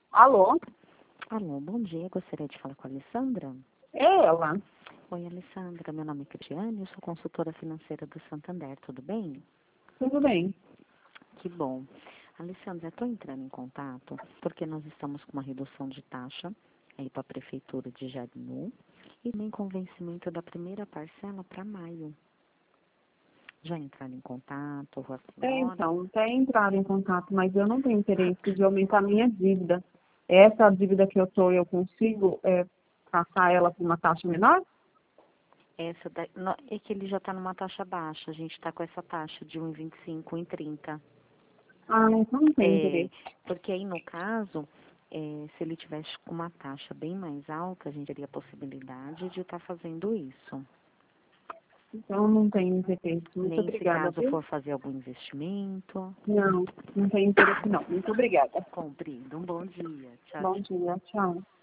Alô? Alô, bom dia. Gostaria de falar com a Alessandra. É ela. Oi, Alessandra. Meu nome é Cristiane, eu sou consultora financeira do Santander. Tudo bem? Tudo bem. Que bom. Alessandra, estou entrando em contato porque nós estamos com uma redução de taxa aí para a Prefeitura de Jarinu e nem com vencimento da primeira parcela para maio. Já entraram em contato? Então, até entrar em contato, mas eu não tenho interesse de aumentar minha dívida. Essa dívida que eu consigo passar ela por uma taxa menor? É que ele já está numa taxa baixa. A gente está com essa taxa de 1,25, 1,30. Ah, então não tenho interesse. Porque aí, no caso, se ele tivesse com uma taxa bem mais alta, a gente teria a possibilidade de estar fazendo isso. Então não tenho interesse. Muito Nem se obrigada, caso viu? for fazer algum investimento. Não tenho interesse não. Muito obrigada. Compreendo. Um bom dia. Tchau, Bom tchau. dia, tchau.